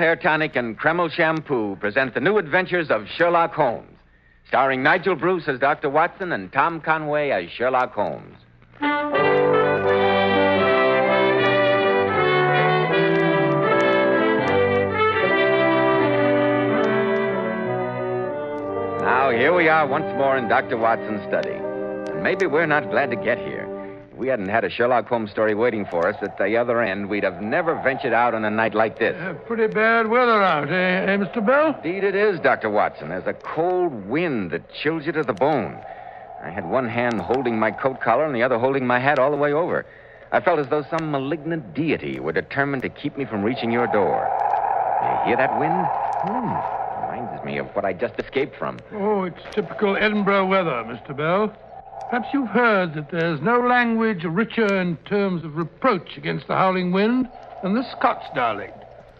Hair Tonic and Kreml Shampoo present the new adventures of Sherlock Holmes, starring Nigel Bruce as Dr. Watson and Tom Conway as Sherlock Holmes. Now, here we are once more in Dr. Watson's study. And maybe we're not glad to get here. If we hadn't had a Sherlock Holmes story waiting for us at the other end, we'd have never ventured out on a night like this. Pretty bad weather out, eh, Mr. Bell? Indeed it is, Dr. Watson. There's a cold wind that chills you to the bone. I had one hand holding my coat collar and the other holding my hat all the way over. I felt as though some malignant deity were determined to keep me from reaching your door. You hear that wind? Reminds me of what I just escaped from. Oh, it's typical Edinburgh weather, Mr. Bell. Perhaps you've heard that there's no language richer in terms of reproach against the howling wind than the Scots dialect.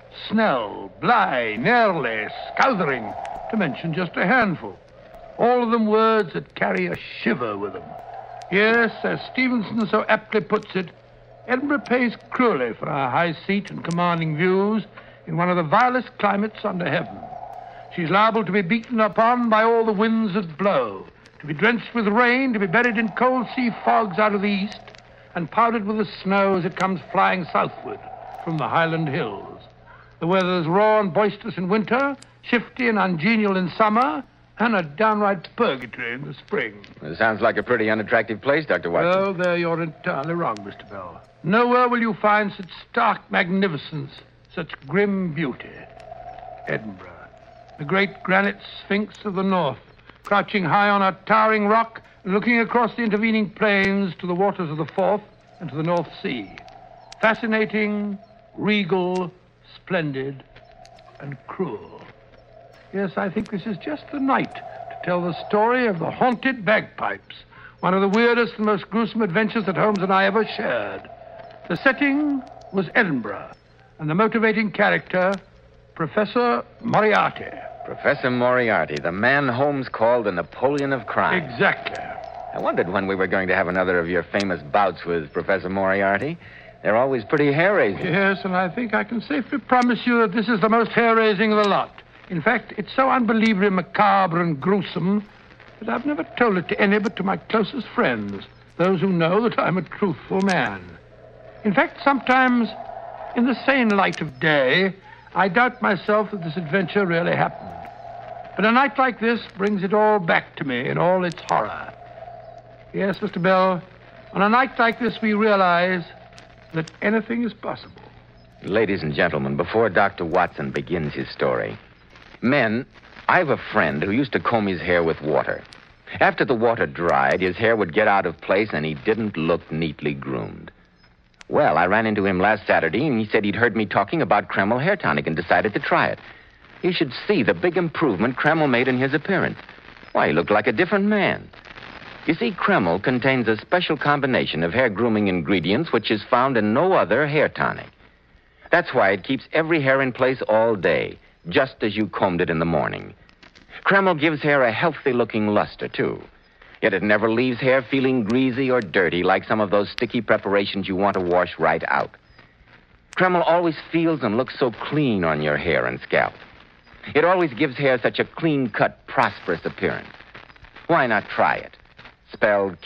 Snell, bly, nearly, scouthering, to mention just a handful. All of them words that carry a shiver with them. Yes, as Stevenson so aptly puts it, Edinburgh pays cruelly for our high seat and commanding views in one of the vilest climates under heaven. She's liable to be beaten upon by all the winds that blow, to be drenched with rain, to be buried in cold sea fogs out of the east, and powdered with the snow as it comes flying southward from the Highland hills. The weather's raw and boisterous in winter, shifty and ungenial in summer, and a downright purgatory in the spring. It sounds like a pretty unattractive place, Dr. Watson. Oh, there you're entirely wrong, Mr. Bell. Nowhere will you find such stark magnificence, such grim beauty. Edinburgh, the great granite sphinx of the north, crouching high on a towering rock and looking across the intervening plains to the waters of the Forth and to the North Sea. Fascinating, regal, splendid, and cruel. Yes, I think this is just the night to tell the story of the haunted bagpipes, one of the weirdest and most gruesome adventures that Holmes and I ever shared. The setting was Edinburgh, and the motivating character, Professor Moriarty. Professor Moriarty, the man Holmes called the Napoleon of crime. Exactly. I wondered when we were going to have another of your famous bouts with Professor Moriarty. They're always pretty hair-raising. Yes, and I think I can safely promise you that this is the most hair-raising of the lot. In fact, it's so unbelievably macabre and gruesome that I've never told it to any but to my closest friends, those who know that I'm a truthful man. In fact, sometimes, in the sane light of day, I doubt myself that this adventure really happened. But a night like this brings it all back to me in all its horror. Yes, Mr. Bell, on a night like this we realize that anything is possible. Ladies and gentlemen, before Dr. Watson begins his story, men, I've a friend who used to comb his hair with water. After the water dried, his hair would get out of place and he didn't look neatly groomed. Well, I ran into him last Saturday, and he said he'd heard me talking about Kreml Hair Tonic and decided to try it. You should see the big improvement Kreml made in his appearance. Why, he looked like a different man. You see, Kreml contains a special combination of hair grooming ingredients which is found in no other hair tonic. That's why it keeps every hair in place all day, just as you combed it in the morning. Kreml gives hair a healthy-looking luster, too. Yet it never leaves hair feeling greasy or dirty like some of those sticky preparations you want to wash right out. Kreml always feels and looks so clean on your hair and scalp. It always gives hair such a clean-cut, prosperous appearance. Why not try it? Spelled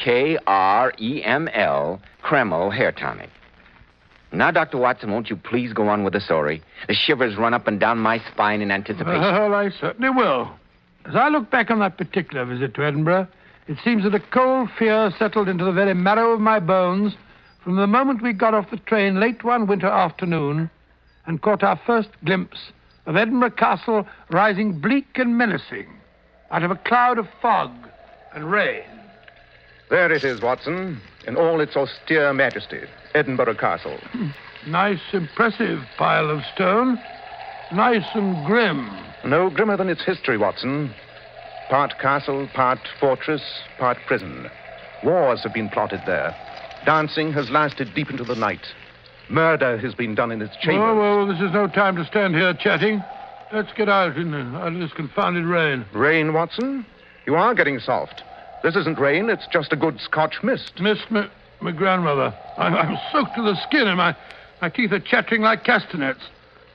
Kreml, Kreml Hair Tonic. Now, Dr. Watson, won't you please go on with the story? The shivers run up and down my spine in anticipation. Well, I certainly will. As I look back on that particular visit to Edinburgh, it seems that a cold fear settled into the very marrow of my bones from the moment we got off the train late one winter afternoon and caught our first glimpse of Edinburgh Castle rising bleak and menacing out of a cloud of fog and rain. There it is, Watson, in all its austere majesty, Edinburgh Castle. Nice, impressive pile of stone. Nice and grim. No grimmer than its history, Watson. Part castle, part fortress, part prison. Wars have been plotted there. Dancing has lasted deep into the night. Murder has been done in its chambers. Oh, well, this is no time to stand here chatting. Let's get out of this confounded rain. Rain, Watson? You are getting soft. This isn't rain, it's just a good Scotch mist. Mist, my grandmother. I'm soaked to the skin and my teeth are chattering like castanets.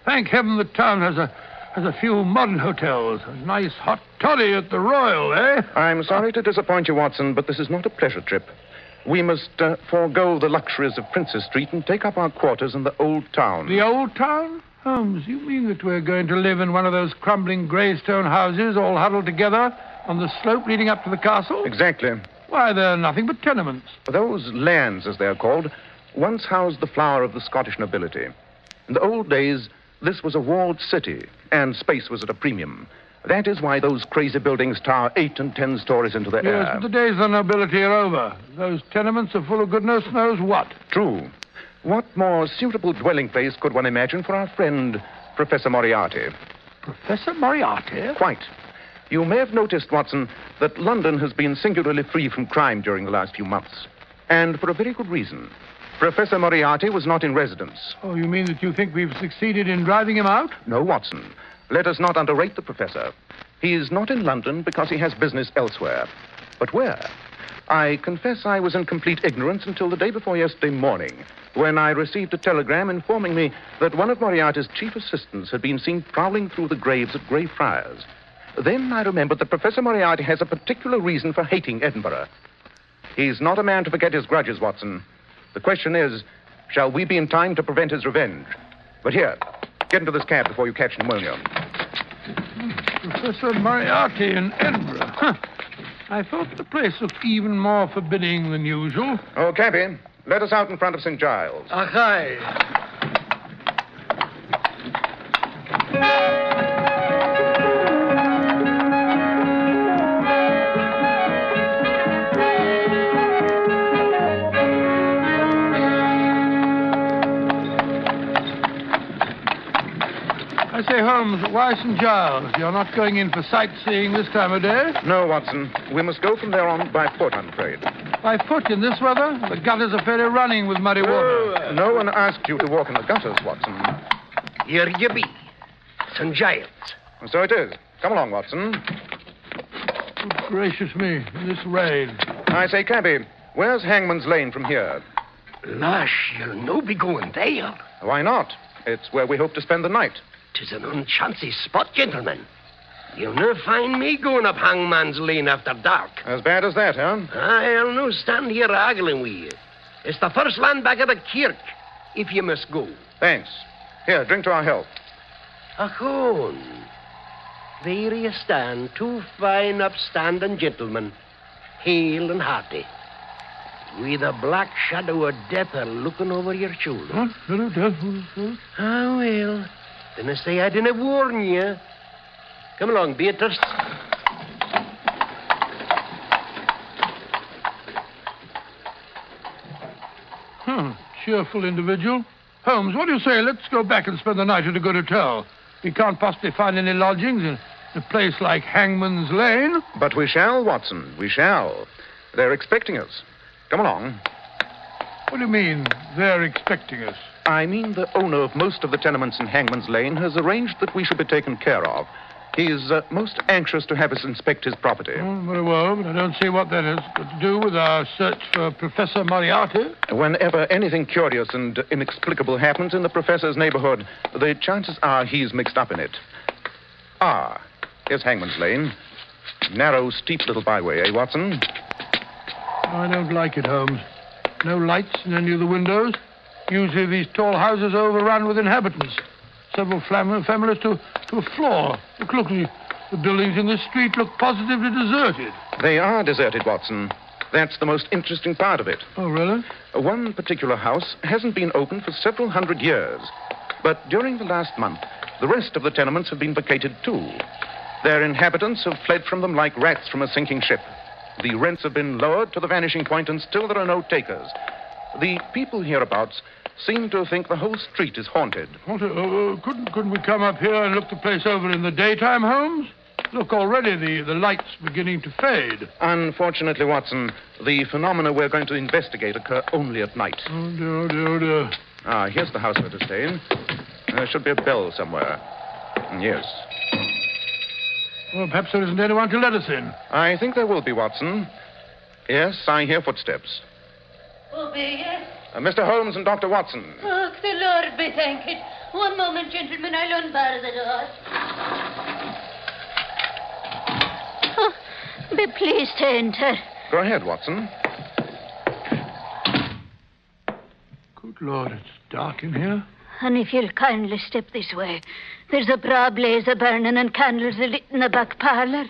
Thank heaven the town has a few modern hotels. A nice hot toddy at the Royal, eh? I'm sorry to disappoint you, Watson, but this is not a pleasure trip. We must forego the luxuries of Princess Street and take up our quarters in the Old Town. The Old Town? Holmes, you mean that we're going to live in one of those crumbling grey stone houses all huddled together on the slope leading up to the castle? Exactly. Why, they're nothing but tenements. Those lands, as they're called, once housed the flower of the Scottish nobility. In the old days, this was a walled city, and space was at a premium. That is why those crazy buildings tower 8 and 10 stories into the air. Yes, but the days of the nobility are over. Those tenements are full of goodness knows what. True. What more suitable dwelling place could one imagine for our friend, Professor Moriarty? Professor Moriarty? Quite. You may have noticed, Watson, that London has been singularly free from crime during the last few months. And for a very good reason. Professor Moriarty was not in residence. Oh, you mean that you think we've succeeded in driving him out? No, Watson. Let us not underrate the professor. He is not in London because he has business elsewhere. But where? I confess I was in complete ignorance until the day before yesterday morning, when I received a telegram informing me that one of Moriarty's chief assistants had been seen prowling through the graves at Greyfriars. Then I remembered that Professor Moriarty has a particular reason for hating Edinburgh. He's not a man to forget his grudges, Watson. The question is, shall we be in time to prevent his revenge? But here, get into this cab before you catch pneumonia. Professor Moriarty in Edinburgh. Huh. I thought the place looked even more forbidding than usual. Oh, cabby, let us out in front of St. Giles. Aye. I say, Holmes, why St. Giles? You're not going in for sightseeing this time of day? No, Watson. We must go from there on by foot, I'm afraid. By foot in this weather? The gutters are fairly running with muddy water. No one asked you to walk in the gutters, Watson. Here you be. St. Giles. So it is. Come along, Watson. Good gracious me, in this rain. I say, cabby, where's Hangman's Lane from here? Lush, you'll no be going there. Why not? It's where we hope to spend the night. 'Tis an unchancy spot, gentlemen. You'll no find me going up Hangman's Lane after dark. As bad as that, huh? I'll no stand here haggling with you. It's the first land back of the kirk, if you must go. Thanks. Here, drink to our health. Achone. There you stand, two fine upstanding gentlemen, hale and hearty, with a black shadow of death looking over your shoulder. What? Hello, Death. Ah, well, then I say I didn't warn you. Come along, Beatrice. Cheerful individual. Holmes, what do you say? Let's go back and spend the night at a good hotel. We can't possibly find any lodgings in a place like Hangman's Lane. But we shall, Watson. We shall. They're expecting us. Come along. What do you mean, they're expecting us? I mean the owner of most of the tenements in Hangman's Lane has arranged that we should be taken care of. He's most anxious to have us inspect his property. Oh, very well, but I don't see what that has got to do with our search for Professor Moriarty. Whenever anything curious and inexplicable happens in the professor's neighborhood, the chances are he's mixed up in it. Ah, here's Hangman's Lane. Narrow, steep little byway, eh, Watson? I don't like it, Holmes. No lights in any of the windows. Usually these tall houses are overrun with inhabitants. Several families to a floor. Look, the buildings in this street look positively deserted. They are deserted, Watson. That's the most interesting part of it. Oh, really? One particular house hasn't been open for several hundred years. But during the last month, the rest of the tenements have been vacated too. Their inhabitants have fled from them like rats from a sinking ship. The rents have been lowered to the vanishing point, and still there are no takers. The people hereabouts seem to think the whole street is haunted. Couldn't we come up here and look the place over in the daytime, Holmes? Look, already the light's beginning to fade. Unfortunately, Watson, the phenomena we're going to investigate occur only at night. Oh, dear. Ah, here's the house we're to stay in. There should be a bell somewhere. Yes. Well, perhaps there isn't anyone to let us in. I think there will be, Watson. Yes, I hear footsteps. Who be you? Mr. Holmes and Dr. Watson. Oh, the Lord be thanked. One moment, gentlemen. I'll unbar the door. Oh, be pleased to enter. Go ahead, Watson. Good Lord, it's dark in here. And if you'll kindly step this way, there's a broad blaze a burning and candles a lit in the back parlour.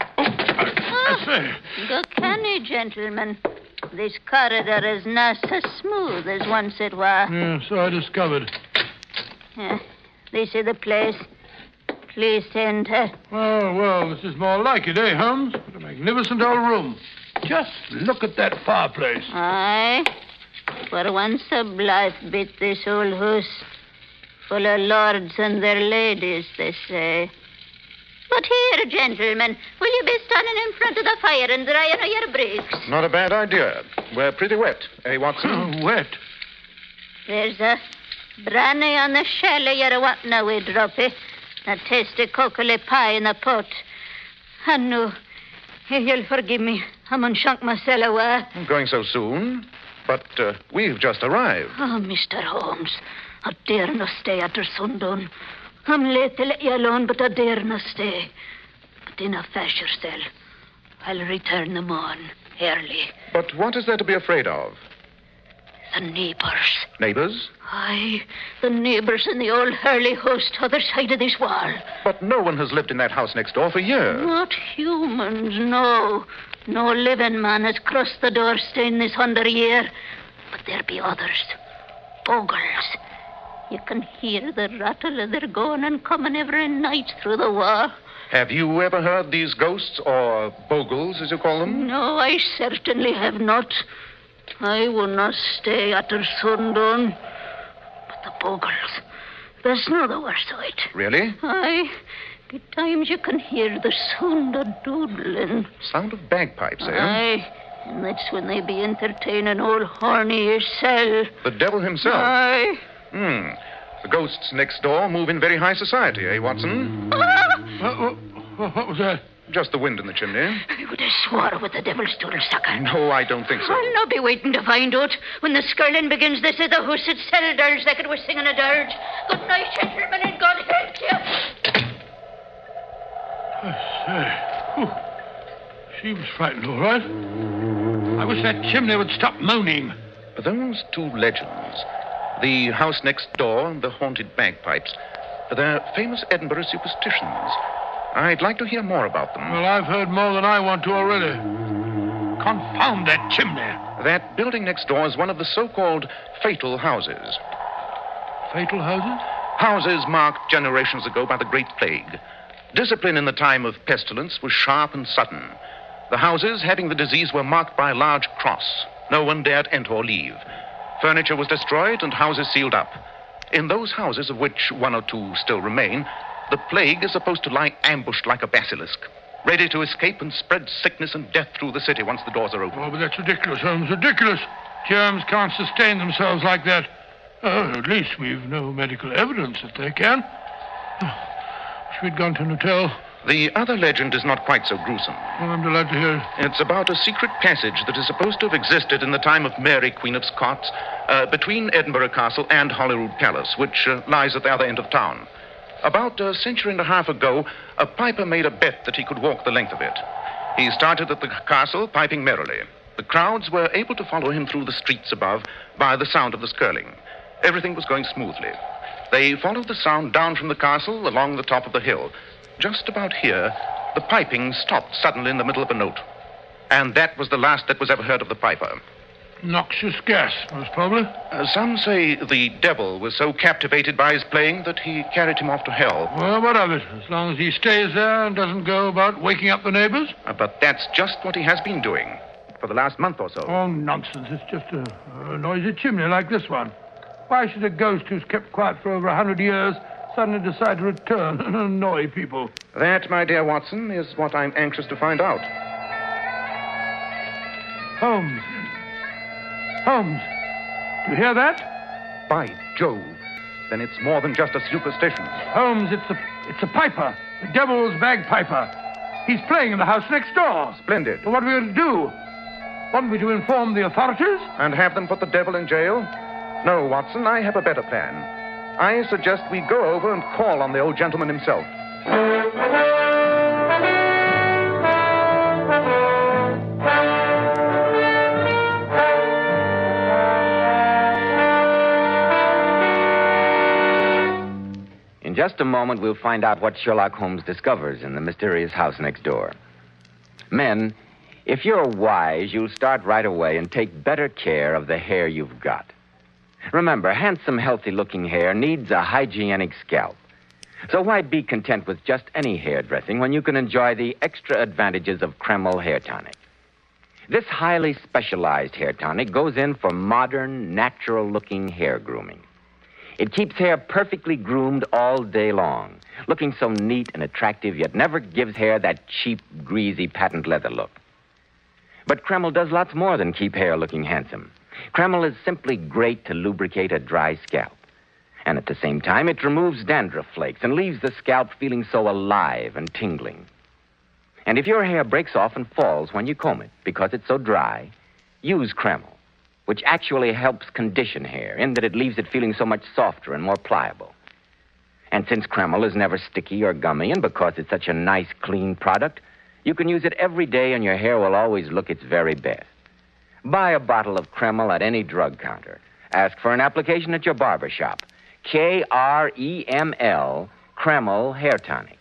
I say. Go canny, gentlemen. This corridor is not so smooth as once it was. Yeah, so I discovered. This is the place. Please enter. Oh, well, this is more like it, eh, Holmes? What a magnificent old room. Just look at that fireplace. Aye. For once a blithe bit, this old house. Full of lords and their ladies, they say. But here, gentlemen, will you be standing in front of the fire and drying on your bricks? Not a bad idea. We're pretty wet, eh, Watson? Wet. There's a brandy on the shell of your what now, we drop it. A tasty cockle pie in the pot. And no, you'll forgive me. I'm unshunk myself away. Going so soon? But we've just arrived. Oh, Mr. Holmes, I dare not stay after sundown. I'm late to let you alone, but I dare not stay. But in a fash yourself. I'll return the morn early. But what is there to be afraid of? The neighbours. Neighbors? Aye, the neighbours in the old Hurley house t'other side of this wall. But no one has lived in that house next door for years. Not humans, no. No living man has crossed the doorstone this 100 year. But there be others. Bogles. You can hear the rattle of their going and coming every night through the wall. Have you ever heard these ghosts, or bogles, as you call them? No, I certainly have not. I will not stay after sundown. But the bogles, there's no the worst of it. Really? Aye. At times you can hear the sound of doodling. Sound of bagpipes, eh? Aye. And that's when they be entertaining old Horny yourself. The devil himself? Aye. The ghosts next door move in very high society, eh, Watson? What was that? Just the wind in the chimney. I would have swore with the devil's stool sucker. No, I don't think so. I'll not be waiting to find out. When the skirling begins, this is the house at sell dirge like it was singing a dirge. Good night, gentlemen, and God help you. I say. Whew. She was frightened, all right. I wish that chimney would stop moaning. Those two legends, the house next door and the haunted bagpipes, they're famous Edinburgh superstitions. I'd like to hear more about them. Well, I've heard more than I want to already. Confound that chimney. That building next door is one of the so-called fatal houses. Fatal houses? Houses marked generations ago by the Great Plague. Discipline in the time of pestilence was sharp and sudden. The houses having the disease were marked by a large cross. No one dared enter or leave. Furniture was destroyed and houses sealed up. In those houses, of which one or two still remain, the plague is supposed to lie ambushed like a basilisk, ready to escape and spread sickness and death through the city once the doors are open. Oh, but that's ridiculous, Holmes, ridiculous. Germs can't sustain themselves like that. At least we've no medical evidence that they can. Wish we'd gone to an hotel. The other legend is not quite so gruesome. Oh, I'm delighted to hear it. It's about a secret passage that is supposed to have existed in the time of Mary, Queen of Scots, between Edinburgh Castle and Holyrood Palace, which lies at the other end of town. About a century and a half ago, a piper made a bet that he could walk the length of it. He started at the castle, piping merrily. The crowds were able to follow him through the streets above by the sound of the skirling. Everything was going smoothly. They followed the sound down from the castle along the top of the hill. Just about here, the piping stopped suddenly in the middle of a note. And that was the last that was ever heard of the piper. Noxious gas, most probably. Some say the devil was so captivated by his playing that he carried him off to hell. Well, what of it? As long as he stays there and doesn't go about waking up the neighbors. But that's just what he has been doing for the last month or so. Oh, nonsense. It's just a noisy chimney like this one. Why should a ghost who's kept quiet for over 100 years suddenly decide to return and annoy people? That, my dear Watson, is what I'm anxious to find out. Holmes. Holmes, do you hear that? By Jove. Then it's more than just a superstition. Holmes, it's a piper. The devil's bagpiper. He's playing in the house next door. Splendid. Well, what are we going to do? Want me to inform the authorities? And have them put the devil in jail? No, Watson, I have a better plan. I suggest we go over and call on the old gentleman himself. In just a moment, we'll find out what Sherlock Holmes discovers in the mysterious house next door. Men, if you're wise, you'll start right away and take better care of the hair you've got. Remember, handsome, healthy-looking hair needs a hygienic scalp. So why be content with just any hair dressing when you can enjoy the extra advantages of Kreml Hair Tonic? This highly specialized hair tonic goes in for modern, natural-looking hair grooming. It keeps hair perfectly groomed all day long, looking so neat and attractive, yet never gives hair that cheap, greasy patent leather look. But Kreml does lots more than keep hair looking handsome. Kreml is simply great to lubricate a dry scalp. And at the same time, it removes dandruff flakes and leaves the scalp feeling so alive and tingling. And if your hair breaks off and falls when you comb it because it's so dry, use Kreml, which actually helps condition hair in that it leaves it feeling so much softer and more pliable. And since Kreml is never sticky or gummy, and because it's such a nice, clean product, you can use it every day and your hair will always look its very best. Buy a bottle of Kreml at any drug counter. Ask for an application at your barber shop. Kreml, Kreml Hair Tonic.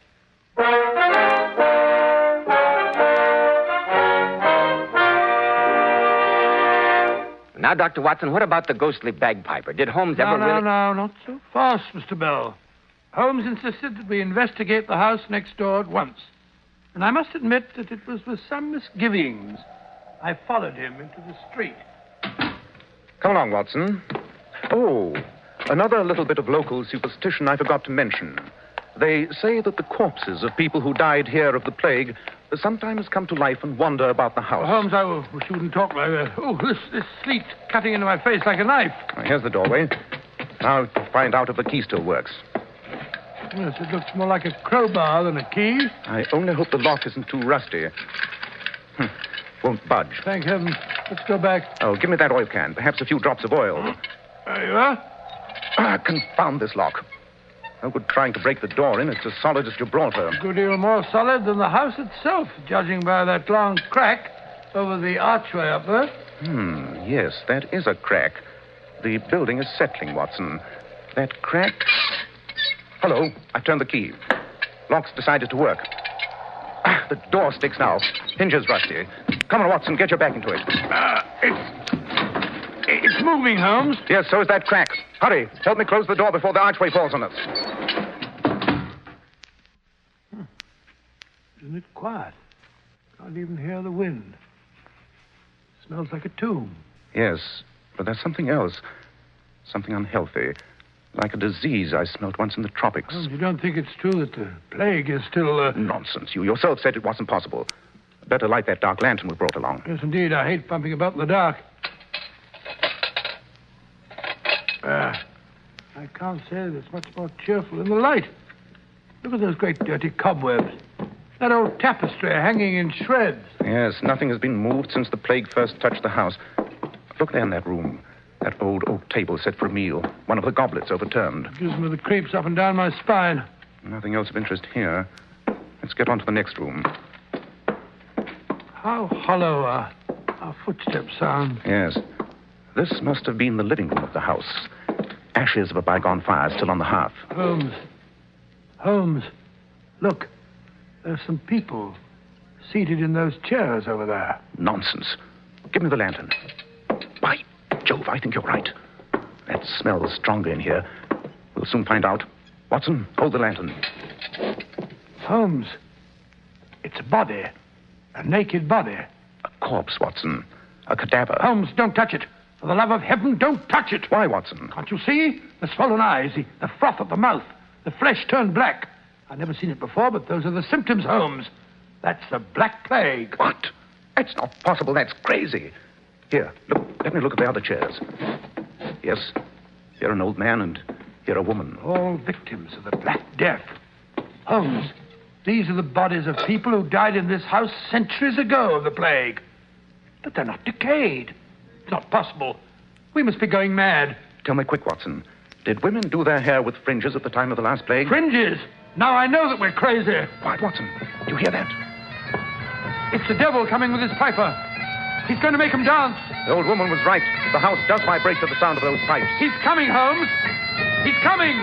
Now, Dr. Watson, what about the ghostly bagpiper? Did Holmes ever really... No, not so fast, Mr. Bell. Holmes insisted that we investigate the house next door at once. And I must admit that it was with some misgivings I followed him into the street. Come along, Watson. Oh, another little bit of local superstition I forgot to mention. They say that the corpses of people who died here of the plague sometimes come to life and wander about the house. Holmes, I wish you wouldn't talk like that. Oh, this sleet cutting into my face like a knife. Here's the doorway. Now to find out if the key still works. Yes, it looks more like a crowbar than a key. I only hope the lock isn't too rusty. Won't budge. Thank heaven. Let's go back. Oh, give me that oil can. Perhaps a few drops of oil. There you are. Confound this lock. No good trying to break the door in. It's as solid as Gibraltar. A good deal more solid than the house itself, judging by that long crack over the archway up there. Yes, that is a crack. The building is settling, Watson. That crack... Hello, I've turned the key. Lock's decided to work. The door sticks now. Hinges rusty. Come on, Watson, get your back into it. It's moving, Holmes. Yes, so is that crack. Hurry, help me close the door before the archway falls on us. Isn't it quiet? Can't even hear the wind. Smells like a tomb. Yes, but there's something else. Something unhealthy. Like a disease I smelt once in the tropics. Holmes, you don't think it's true that the plague is still... Nonsense. You yourself said it wasn't possible. Better light that dark lantern we brought along. Yes, indeed. I hate bumping about in the dark. I can't say that it's much more cheerful in the light. Look at those great dirty cobwebs. That old tapestry hanging in shreds. Yes, nothing has been moved since the plague first touched the house. Look there in that room. That old oak table set for a meal. One of the goblets overturned. It gives me the creeps up and down my spine. Nothing else of interest here. Let's get on to the next room. How hollow our footsteps sound. Yes. This must have been the living room of the house. Ashes of a bygone fire still on the hearth. Holmes. Look. There's some people seated in those chairs over there. Nonsense. Give me the lantern. By Jove, I think you're right. That smells stronger in here. We'll soon find out. Watson, hold the lantern. Holmes. It's a body. A naked body. A corpse, Watson. A cadaver. Holmes, don't touch it. For the love of heaven, don't touch it. Why, Watson? Can't you see? The swollen eyes, the froth at the mouth, the flesh turned black. I've never seen it before, but those are the symptoms, Holmes. That's the Black Plague. What? That's not possible. That's crazy. Here, look. Let me look at the other chairs. Yes, here an old man and here a woman. All victims of the Black Death. Holmes, these are the bodies of people who died in this house centuries ago of the plague. But they're not decayed. It's not possible. We must be going mad. Tell me quick, Watson. Did women do their hair with fringes at the time of the last plague? Fringes! Now I know that we're crazy. Quiet, Watson. Do you hear that? It's the devil coming with his piper. He's going to make him dance. The old woman was right. The house does vibrate to the sound of those pipes. He's coming, Holmes. He's coming.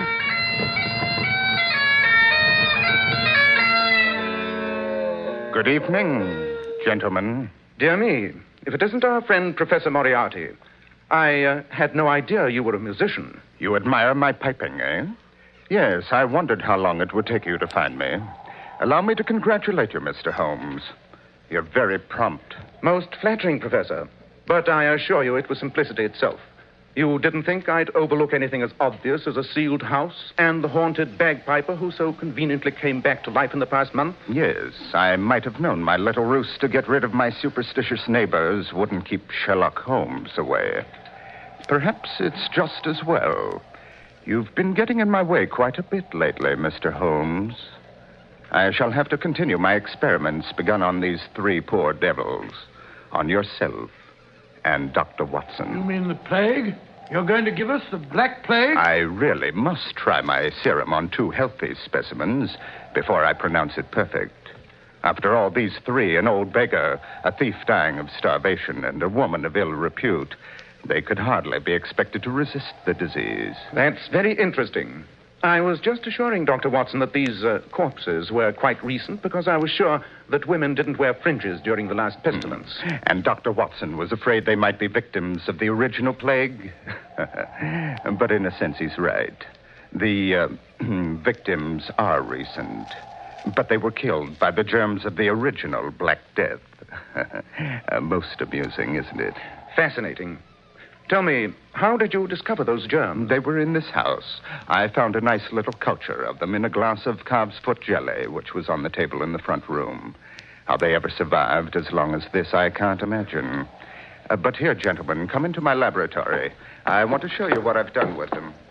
Good evening, gentlemen. Dear me, if it isn't our friend Professor Moriarty. I had no idea you were a musician. You admire my piping, eh? Yes, I wondered how long it would take you to find me. Allow me to congratulate you, Mr. Holmes. You're very prompt. Most flattering, Professor. But I assure you it was simplicity itself. You didn't think I'd overlook anything as obvious as a sealed house and the haunted bagpiper who so conveniently came back to life in the past month? Yes, I might have known my little ruse to get rid of my superstitious neighbors wouldn't keep Sherlock Holmes away. Perhaps it's just as well. You've been getting in my way quite a bit lately, Mr. Holmes. I shall have to continue my experiments begun on these three poor devils. On yourself and Dr. Watson. You mean the plague? You're going to give us the Black Plague? I really must try my serum on two healthy specimens before I pronounce it perfect. After all, these three, an old beggar, a thief dying of starvation, and a woman of ill repute, they could hardly be expected to resist the disease. That's very interesting. I was just assuring Dr. Watson that these corpses were quite recent because I was sure that women didn't wear fringes during the last pestilence. And Dr. Watson was afraid they might be victims of the original plague. But in a sense, he's right. The victims are recent, but they were killed by the germs of the original Black Death. Most amusing, isn't it? Fascinating. Tell me, how did you discover those germs? They were in this house. I found a nice little culture of them in a glass of calf's foot jelly, which was on the table in the front room. How they ever survived as long as this, I can't imagine. But here, gentlemen, come into my laboratory. I want to show you what I've done with them.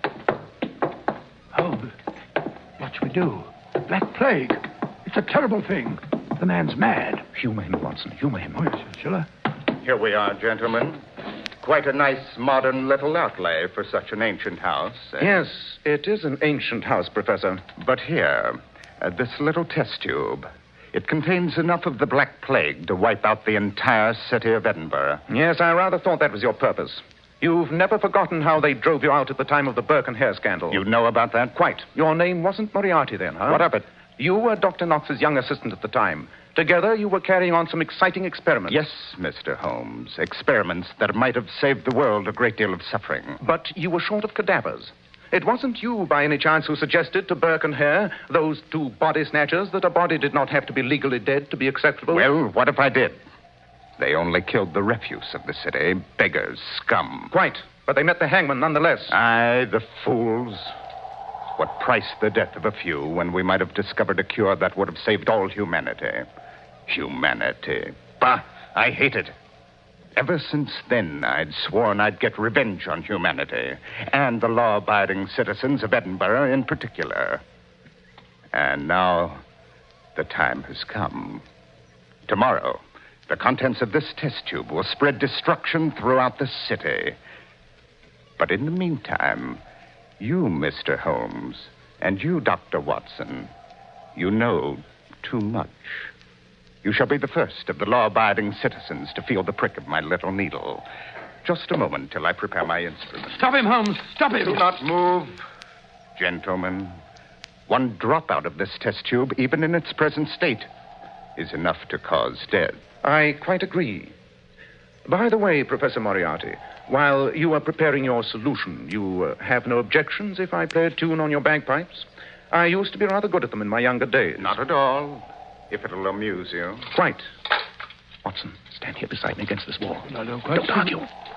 Holmes, what shall we do? The Black Plague. It's a terrible thing. The man's mad. Humor him, Watson. Humor him. Oh, yes, shall I? Here we are, gentlemen. Quite a nice modern little outlay for such an ancient house. Yes, it is an ancient house, Professor. But here, this little test tube, it contains enough of the Black Plague to wipe out the entire city of Edinburgh. Yes, I rather thought that was your purpose. You've never forgotten how they drove you out at the time of the Burke and Hare scandal. You know about that? Quite. Your name wasn't Moriarty then, huh? What of it? You were Dr. Knox's young assistant at the time. Together, you were carrying on some exciting experiments. Yes, Mr. Holmes. Experiments that might have saved the world a great deal of suffering. But you were short of cadavers. It wasn't you, by any chance, who suggested to Burke and Hare, those two body snatchers, that a body did not have to be legally dead to be acceptable? Well, what if I did? They only killed the refuse of the city. Beggars, scum. Quite. But they met the hangman nonetheless. Aye, the fools. What price the death of a few when we might have discovered a cure that would have saved all humanity? Humanity. Bah, I hate it. Ever since then, I'd sworn I'd get revenge on humanity, and the law-abiding citizens of Edinburgh in particular. And now, the time has come. Tomorrow, the contents of this test tube will spread destruction throughout the city. But in the meantime, you, Mr. Holmes, and you, Dr. Watson, you know too much. You shall be the first of the law-abiding citizens to feel the prick of my little needle. Just a moment till I prepare my instrument. Stop him, Holmes. Stop him. Do not move, gentlemen. One drop out of this test tube, even in its present state, is enough to cause death. I quite agree. By the way, Professor Moriarty, while you are preparing your solution, you have no objections if I play a tune on your bagpipes? I used to be rather good at them in my younger days. Not at all, if it'll amuse you. Quite. Watson, stand here beside me against this wall. No, don't Don't argue.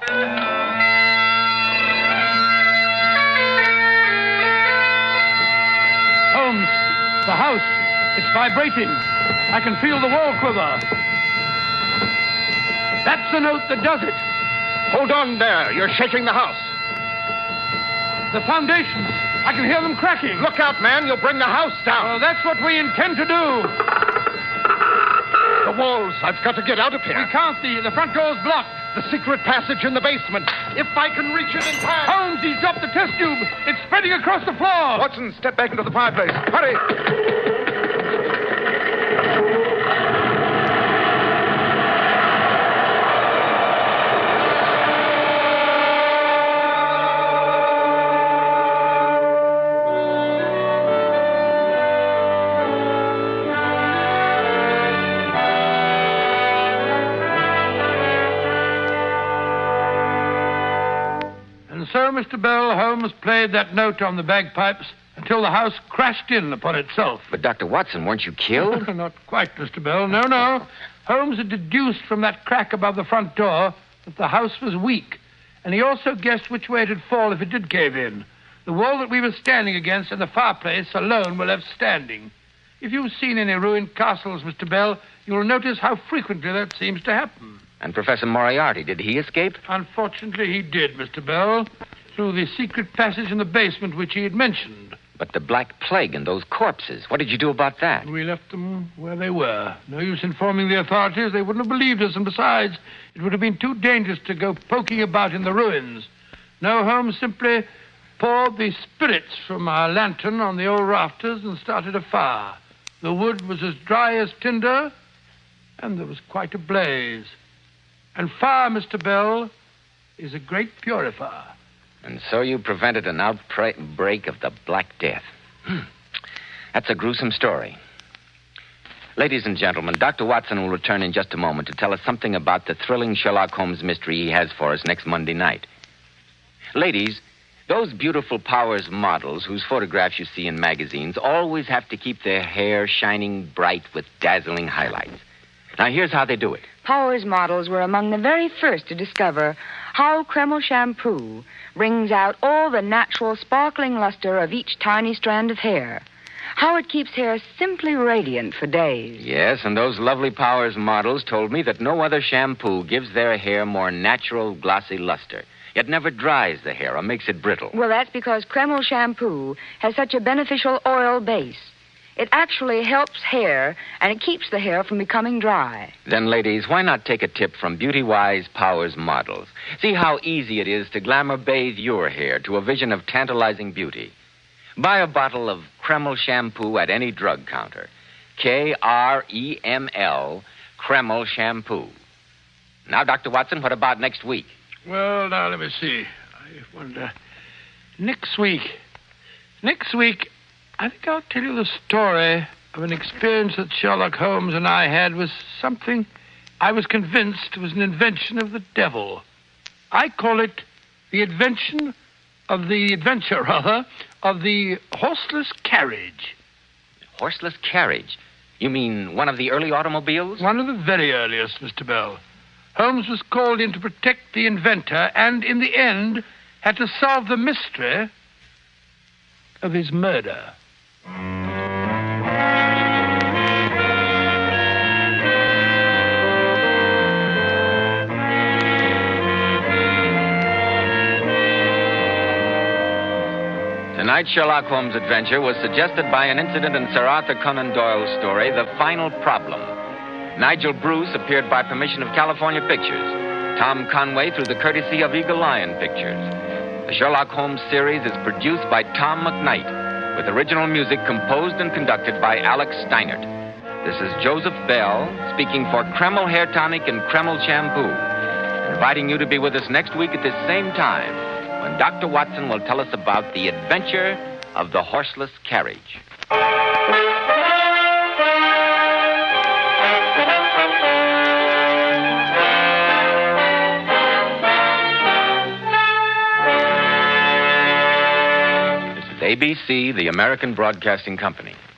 Holmes, the house. It's vibrating. I can feel the wall quiver. That's the note that does it. Hold on there. You're shaking the house. The foundations. I can hear them cracking. Look out, man. You'll bring the house down. Well, that's what we intend to do. The walls. I've got to get out of here. We can't. The front door's blocked. The secret passage in the basement. If I can reach it in time. Holmes, he's dropped the test tube. It's spreading across the floor. Watson, step back into the fireplace. Hurry. So, Mr. Bell, Holmes played that note on the bagpipes until the house crashed in upon itself. But, Dr. Watson, weren't you killed? Not quite, Mr. Bell. No. Holmes had deduced from that crack above the front door that the house was weak, and he also guessed which way it'd fall if it did cave in. The wall that we were standing against and the fireplace alone were left standing. If you've seen any ruined castles, Mr. Bell, you'll notice how frequently that seems to happen. And Professor Moriarty, did he escape? Unfortunately, he did, Mr. Bell, through the secret passage in the basement which he had mentioned. But the Black Plague and those corpses, what did you do about that? We left them where they were. No use informing the authorities. They wouldn't have believed us, and besides, it would have been too dangerous to go poking about in the ruins. No, Holmes simply poured the spirits from our lantern on the old rafters and started a fire. The wood was as dry as tinder, and there was quite a blaze. And fire, Mr. Bell, is a great purifier. And so you prevented an outbreak of the Black Death. That's a gruesome story. Ladies and gentlemen, Dr. Watson will return in just a moment to tell us something about the thrilling Sherlock Holmes mystery he has for us next Monday night. Ladies, those beautiful Powers models whose photographs you see in magazines always have to keep their hair shining bright with dazzling highlights. Now, here's how they do it. Powers models were among the very first to discover how Kreml shampoo brings out all the natural sparkling luster of each tiny strand of hair. How it keeps hair simply radiant for days. Yes, and those lovely Powers models told me that no other shampoo gives their hair more natural, glossy luster. It never dries the hair or makes it brittle. Well, that's because Kreml shampoo has such a beneficial oil base. It actually helps hair, and it keeps the hair from becoming dry. Then, ladies, why not take a tip from Beauty-Wise Powers models? See how easy it is to glamour bathe your hair to a vision of tantalizing beauty. Buy a bottle of Kreml shampoo at any drug counter. Kreml, Kreml shampoo. Now, Dr. Watson, what about next week? Well, now, let me see. I wonder. Next week, I think I'll tell you the story of an experience that Sherlock Holmes and I had with something I was convinced was an invention of the devil. I call it the adventure of the horseless carriage. Horseless carriage? You mean one of the early automobiles? One of the very earliest, Mr. Bell. Holmes was called in to protect the inventor and, in the end, had to solve the mystery of his murder. Tonight's Sherlock Holmes adventure was suggested by an incident in Sir Arthur Conan Doyle's story, The Final Problem. Nigel Bruce appeared by permission of California Pictures. Tom Conway through the courtesy of Eagle Lion Pictures. The Sherlock Holmes series is produced by Tom McKnight, with original music composed and conducted by Alex Steinert. This is Joseph Bell, speaking for Kreml Hair Tonic and Kreml Shampoo, inviting you to be with us next week at this same time, when Dr. Watson will tell us about the adventure of the horseless carriage. This is ABC, the American Broadcasting Company.